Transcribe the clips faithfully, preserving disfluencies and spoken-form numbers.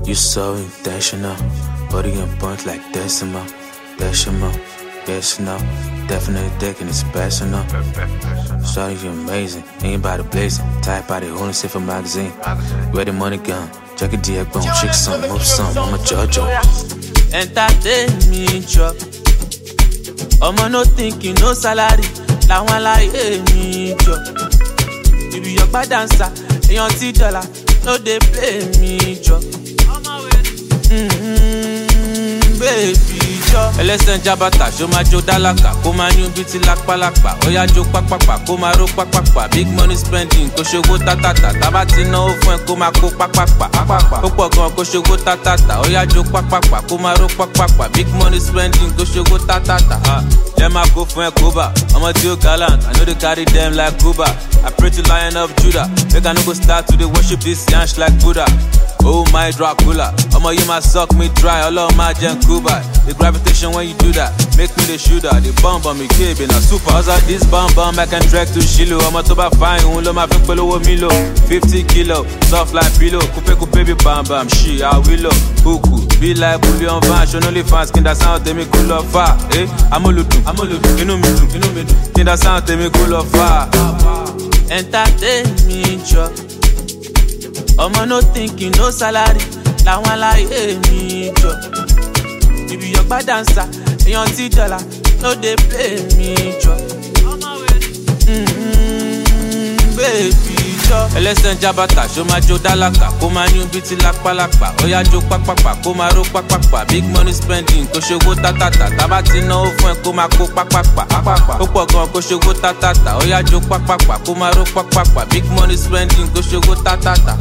You so intentional, body on point like decimal, decimal. Yes, no, definitely thinking it's personal. Shawty, you amazing, ain't body blazing. Type body holding sit for magazine. Where the money gone? Check a D X bone, chick some, move some. I'm a JoJo. Entertain me, chop. Omo no thinking, no salary. La one like me, chop. You be your bad dancer, yon T dollar. No they play me, chop. Mm-hmm, baby. Ẹlẹ́sẹ̀ jabata, ṣó máa jó dálákà, kó máa yún bí ti lápálápá. Ó yá jó pápápá, kó máa ró pápápá. Big money spending, kó ṣòwò tátàtà. Tábà ti náwó fún ẹ, kó máa kó pápápá. Ó pọ̀ gan, kó ṣòwò tátàtà. Ó yá jó pápápá, kó máa ró pápápá. Big money spending, kó ṣòwò tátàtà. Jẹ́ máa kó fún ẹ kóbà. Ọmọ tí ó gallant, I know they carry them like Cuba. I pray to Lion of Judah. Make I no go start to dey worship this yansh like Buddha. Oh my Dracula, I'ma you my suck me dry, all of my gen Cuba. The gravitation when you do that, make me the shooter. The bomb on me, kid, been a super. How's that this bomb bomb, I can track to Shilo. I'm a toba fine, who love my finger below Milo. fifty kilo, soft like pillow. Coupe coupe baby bam bam, she I will up. Huku, be like bullion van, show no only fans, can that sound tell me cool of fire. Eh, I'm a lutu, I'm a lutu, you know me too, you know me too. Can that sound tell me cool of fire. Entertain me, chop. Omo no thinking, no salary. La one like me, chop. You be your bad dancer, yon T dollar. No they play me, chop. Mm-hmm, baby, chop. Ẹlẹ́sẹ̀ jabata, ṣó máa jó dálákà, kó máa yún bí ti lápálápá. Ó yá jó pápápá, kó máa ró pápápá. Big money spending, kó ṣòwò tátàtà. Tábà ti náwó fún ẹ, kó máa kó pápápá. Ó pọ̀ gan, kó ṣòwò tátàtà. Ó yá jó pápápá, kó máa ró pápápá. Big money spending, kó ṣòwò tátàtà.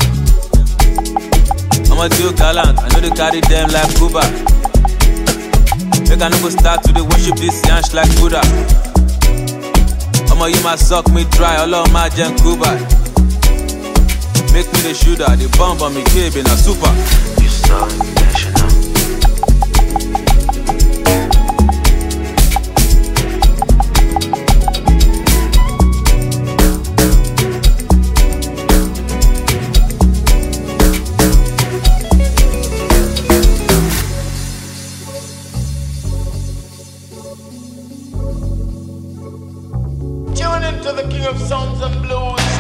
I'ma do gallant, I know they carry them like Cuba. Make I no go start to dey worship this yansh like Buddha. I'ma you my suck me dry, all of my gen Cuba. Make me the shooter, the bomb on me, kid, been a super. You so intentional. To the king of sounds and blues.